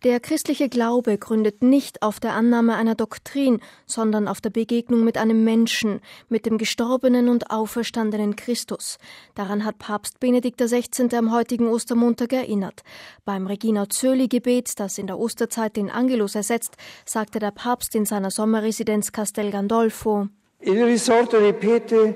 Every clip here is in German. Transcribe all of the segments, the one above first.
Der christliche Glaube gründet nicht auf der Annahme einer Doktrin, sondern auf der Begegnung mit einem Menschen, mit dem gestorbenen und auferstandenen Christus. Daran hat Papst Benedikt XVI. Am heutigen Ostermontag erinnert. Beim Regina-Coeli-Gebet, das in der Osterzeit den Angelus ersetzt, sagte der Papst in seiner Sommerresidenz Castel Gandolfo: Il risorto ripete: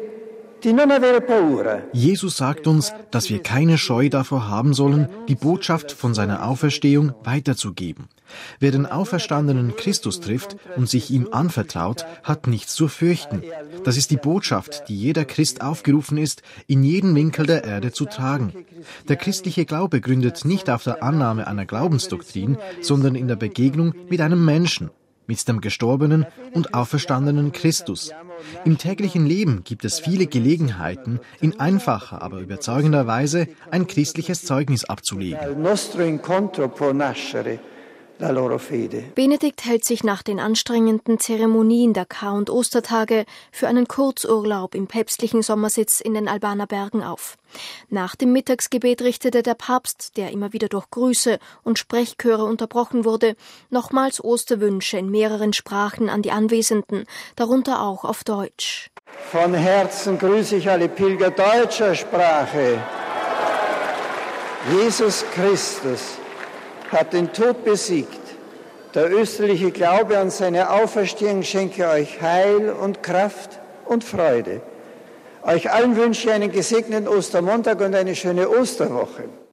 Jesus sagt uns, dass wir keine Scheu davor haben sollen, die Botschaft von seiner Auferstehung weiterzugeben. Wer den auferstandenen Christus trifft und sich ihm anvertraut, hat nichts zu fürchten. Das ist die Botschaft, die jeder Christ aufgerufen ist, in jeden Winkel der Erde zu tragen. Der christliche Glaube gründet nicht auf der Annahme einer Glaubensdoktrin, sondern in der Begegnung mit einem Menschen, mit dem gestorbenen und auferstandenen Christus. Im täglichen Leben gibt es viele Gelegenheiten, in einfacher, aber überzeugender Weise ein christliches Zeugnis abzulegen. Benedikt hält sich nach den anstrengenden Zeremonien der Kar- und Ostertage für einen Kurzurlaub im päpstlichen Sommersitz in den Albaner Bergen auf. Nach dem Mittagsgebet richtete der Papst, der immer wieder durch Grüße und Sprechchöre unterbrochen wurde, nochmals Osterwünsche in mehreren Sprachen an die Anwesenden, darunter auch auf Deutsch. Von Herzen grüße ich alle Pilger deutscher Sprache. Jesus Christus hat den Tod besiegt. Der österliche Glaube an seine Auferstehung schenke euch Heil und Kraft und Freude. Euch allen wünsche ich einen gesegneten Ostermontag und eine schöne Osterwoche.